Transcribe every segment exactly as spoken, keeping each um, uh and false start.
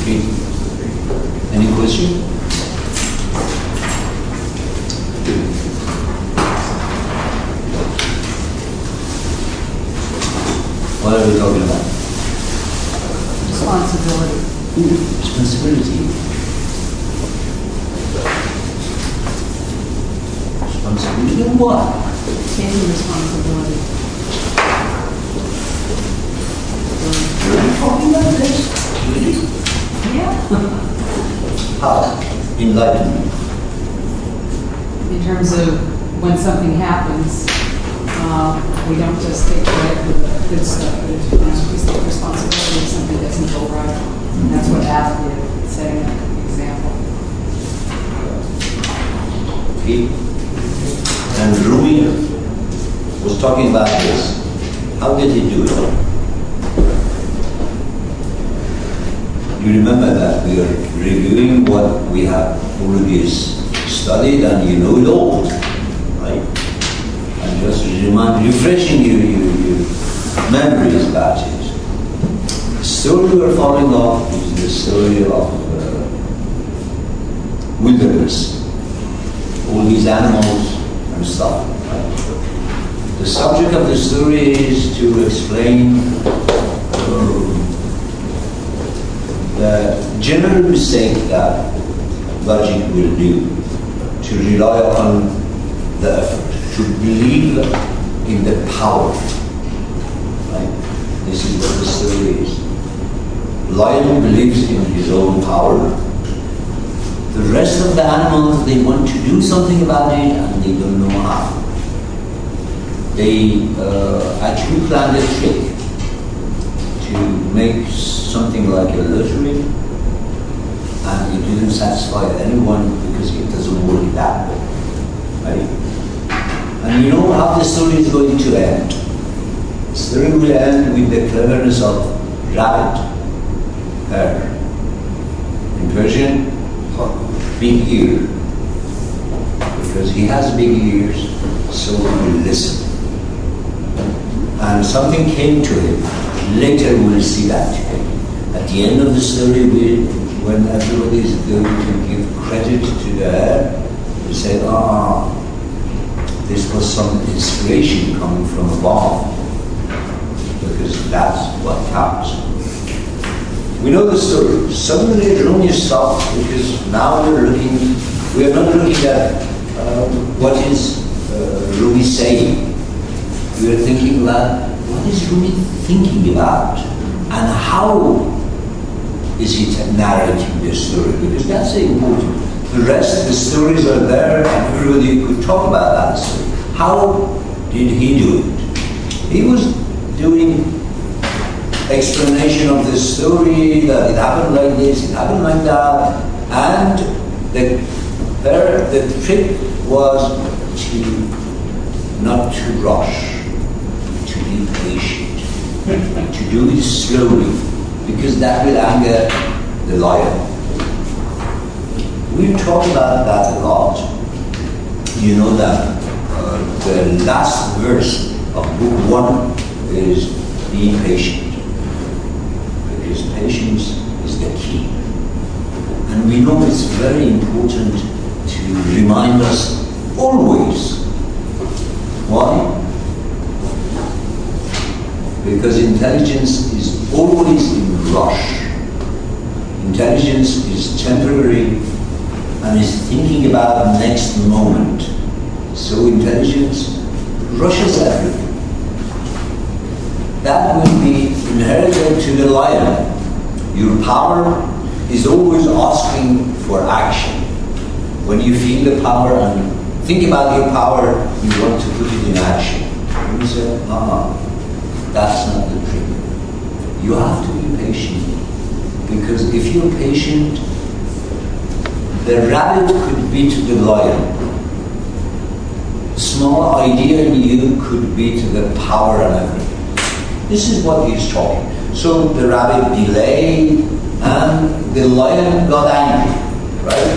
Okay. Any question? What are we talking about? Responsibility. Responsibility. Responsibility of what? Taking responsibility. You're talking about this? Really? Yeah. How? Enlighten me. In terms of when something happens, uh, we don't just take credit for the good stuff, but you know, we take responsibility if something doesn't go right. And that's what Al did, setting an example. Okay. And Rumi was talking about this. How did he do it? You remember that we are reviewing what we have already studied, and you know it all, right? And just remind, refreshing your, your, your memories about it. The story we are following up is the story of uh, wilderness. All these animals and stuff, right? The subject of the story is to explain uh, the general mistake that logic will do, to rely upon the effort, to believe in the power. Right? This is what the story is. Lion believes in his own power. The rest of the animals, they want to do something about it and they don't know how. They uh, actually planned a trick to make something like a lottery, and it didn't satisfy anyone because it doesn't work that way, right? And you know how the story is going to end. The story will end with the cleverness of rabbit, hare. In Persian, big ear. Because he has big ears, so he will listen. And something came to him. Later we will see that. At the end of the story, we, when everybody is going to give credit to the hare, we say, ah, this was some inspiration coming from above. Because that's what counts. We know the story. Suddenly Rumi stopped because now we're looking, we are not looking at uh, what is uh, Rumi saying. We are thinking about what is Rumi thinking about and how is he narrating this story, because that's important. The rest, the stories are there and everybody could talk about that story. How did he do it? He was doing explanation of the story, that it happened like this, it happened like that, and the, there, the trick was to not to rush, to be patient, to do it slowly, because that will anger the lion. We talk about that a lot. You know that uh, the last verse of book one is be patient. Because patience is the key. And we know it's very important to remind us always. Why? Because intelligence is always in rush. Intelligence is temporary and is thinking about the next moment. So intelligence rushes everything. That will be inherited to the lion. Your power is always asking for action. When you feel the power and think about your power, you want to put it in action. And you say, uh-uh, that's not the trick. You have to be patient. Because if you're patient, the rabbit could beat the lion. Small idea in you could beat the power and everything. This is what he's talking. So the rabbit delayed and the lion got angry, right?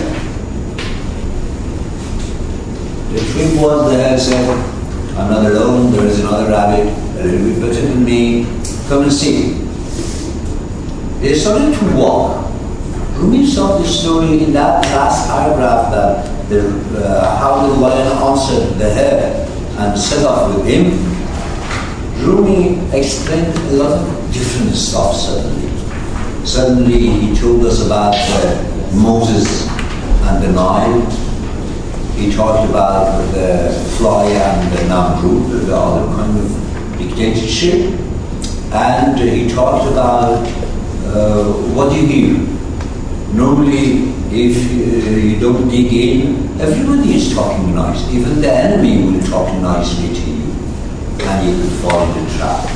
The trick was the hare said, I'm not alone, there is another rabbit, a little bit better than me, come and see. They started to walk Rumi saw the story in that last paragraph that the, uh, how the lion answered the hare and set off with him. Rumi explained a lot of different stuff suddenly. Suddenly he told us about uh, Moses and the Nile. He talked about the fly and the Namrud, the other kind of dictatorship. And he talked about uh, what you hear. Normally, if uh, you don't dig in, everybody is talking nice. Even the enemy will talk nicely to you, and you will fall in the trap.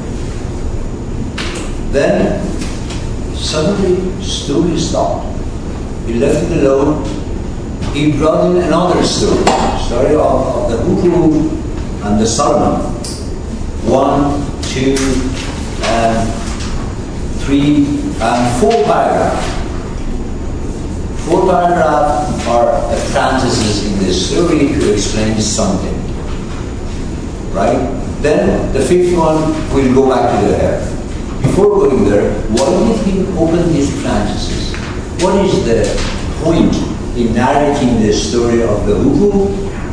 Then, suddenly, the story stopped. He left it alone. He brought in another story, story of, of the Hukru and the Solomon. One, two, and three, and four paragraphs. Four paragraphs are apprentices in this story to explain something. Right? Then the fifth one, we'll go back to the hare. Before going there, why did he open these apprentices? What is the point in narrating the story of the Huku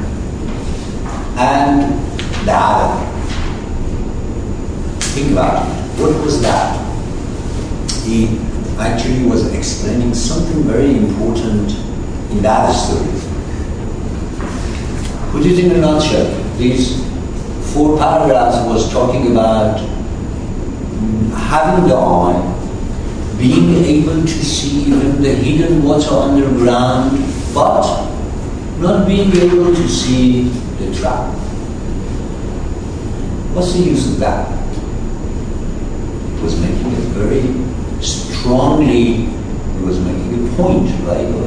and the Adam? Think about it. What was that? He actually was explaining something very important in that story. Put it in a nutshell. These four paragraphs was talking about having the eye, being able to see even the hidden water underground, but not being able to see the trap. What's the use of that? It was making a very strongly, it was making a point, right? It